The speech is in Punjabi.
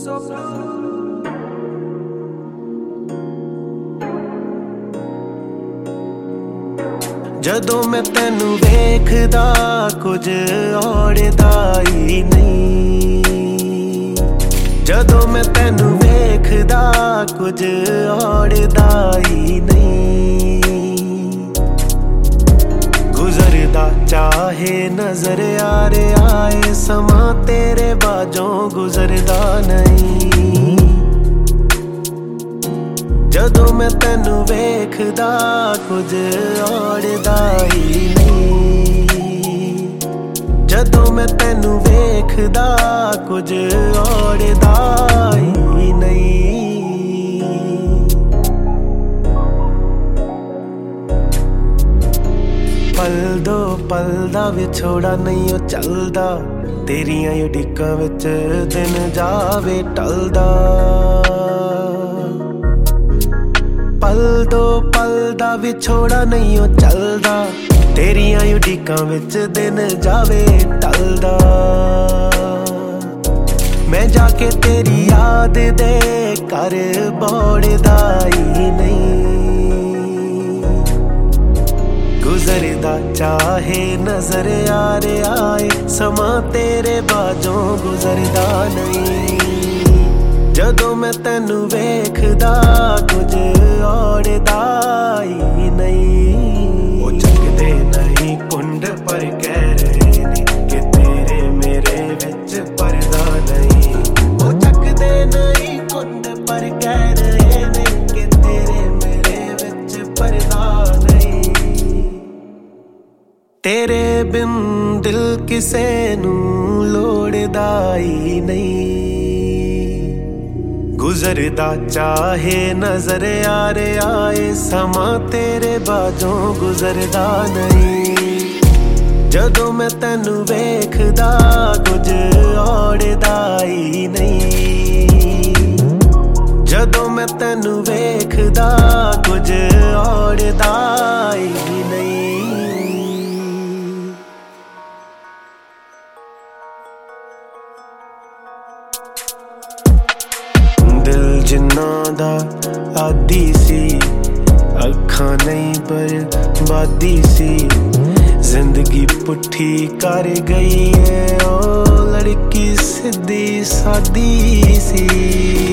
ਜਦੋਂ ਮੈਂ ਤੈਨੂੰ ਵੇਖਦਾ ਕੁਝ ਔੜਦਾ ਹੀ ਨਹੀਂ। ਜਦੋਂ ਮੈਂ ਤੈਨੂੰ ਵੇਖਦਾ ਕੁਝ ਔੜਦਾ ਹੀ ਨਹੀਂ। ਗੁਜ਼ਰਦਾ ਚਾਹੇ ਨਜ਼ਰ ਆ ਰਿਹਾ ਏ ਸਮਾਂ ਤੇਰੇ ਬਾਝੋਂ ਗੁਜ਼ਰਦਾ ਨਹੀਂ। ਜਦੋਂ ਮੈਂ ਤੈਨੂੰ ਵੇਖਦਾ ਕੁਝ ਔੜਦਾ ਹੀ ਨਹੀਂ। ਜਦੋਂ ਮੈਂ ਤੈਨੂੰ ਵੇਖਦਾ ਕੁਝ ਔੜਦਾ ਹੀ ਨਹੀਂ। ਪਲ ਦੋ ਪਲ ਦਾ ਵਿਛੋੜਾ ਨਹੀਂ ਉਹ ਚੱਲਦਾ। ਤੇਰੀਆਂ ਉਡੀਕਾਂ ਵਿੱਚ ਦਿਨ ਜਾਵੇ ਟਲਦਾ। ਪਲ ਦੋ ਪਲ ਦਾ ਵਿਛੋੜਾ ਨਹੀਂ ਉਹ ਚੱਲਦਾ। ਤੇਰੀਆਂ ਉਡੀਕਾਂ ਵਿੱਚ ਦਿਨ ਜਾਵੇ ਟਲਦਾ। ਮੈਂ ਜਾ ਕੇ ਤੇਰੀ ਯਾਦ ਦੇ ਘਰ ਬੋੜਦਾ ਹੀ ਨਹੀਂ। ਗੁਜ਼ਰਦਾ ਚਾਹੇ ਨਜ਼ਰ ਆ ਰਿਹਾ ਏ ਸਮਾਂ ਤੇਰੇ ਬਾਝੋਂ ਗੁਜ਼ਰਦਾ ਨਹੀਂ। ਜਦੋਂ ਮੈਂ ਤੈਨੂੰ ਵੇਖਦਾ ਕੁਝ ਔੜਦਾ ਹੀ ਨਹੀਂ। ਉਹ ਚੱਕਦੇ ਨਹੀਂ ਕੁੰਡ ਪਰ ਕਹਿ ਰਹੇ ਨੇ ਕਿ ਤੇਰੇ ਮੇਰੇ ਵਿੱਚ ਪਰਦਾ ਨਹੀਂ। ਉਹ ਚੱਕਦੇ ਨਹੀਂ ਕੁੰਡ ਪਰ ਕਹਿ ਰਹੇ ਨੇ ਕਿ ਤੇਰੇ ਮੇਰੇ ਵਿੱਚ ਪਰਦਾ ਨਹੀਂ। ਤੇਰੇ ਬਿਨ ਦਿਲ ਕਿਸੇ ਨੂੰ ਲੋੜਦਾ ਹੀ ਨਹੀਂ। ਗੁਜ਼ਰਦਾ ਚਾਹੇ ਨਜ਼ਰ ਆ ਰਿਹਾ ਏ ਸਮਾਂ ਤੇਰੇ ਬਾਝੋਂ ਗੁਜ਼ਰਦਾ ਨਹੀਂ। ਜਦੋਂ ਮੈਂ ਤੈਨੂੰ ਵੇਖਦਾ ਕੁਝ ਔੜਦਾ ਹੀ ਨਹੀਂ। ਜਦੋਂ ਮੈਂ ਤੈਨੂੰ ਵੇਖਦਾ ਕੁਝ ਔੜਦਾ ਹੀ ਨਹੀਂ। ਦਿਲ ਜਿੰਨਾਂ ਦਾ ਆਦੀ ਸੀ ਅੱਖਾਂ ਨਹੀਂ ਬਰਬਾਦੀ ਸੀ। ਜ਼ਿੰਦਗੀ ਪੁੱਠੀ ਕਰ ਗਈ ਏ ਉਹ ਲੜਕੀ ਸਿੱਧੀ ਸਾਦੀ ਸੀ।